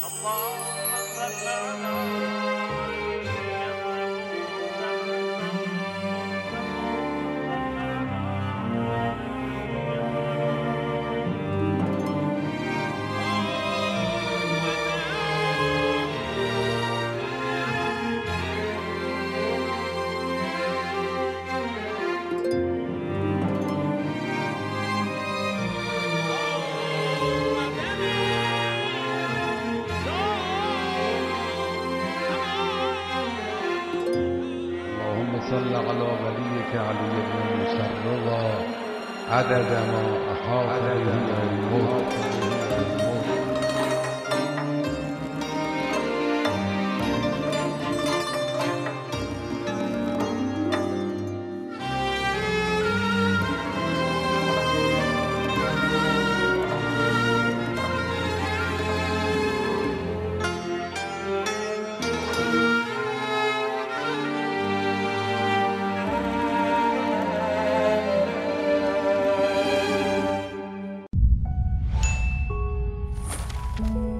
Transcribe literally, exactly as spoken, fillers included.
اللهم صل على صل على وليك علي بن موسى الرضا عدد ما أحاط به الموت. Thank you.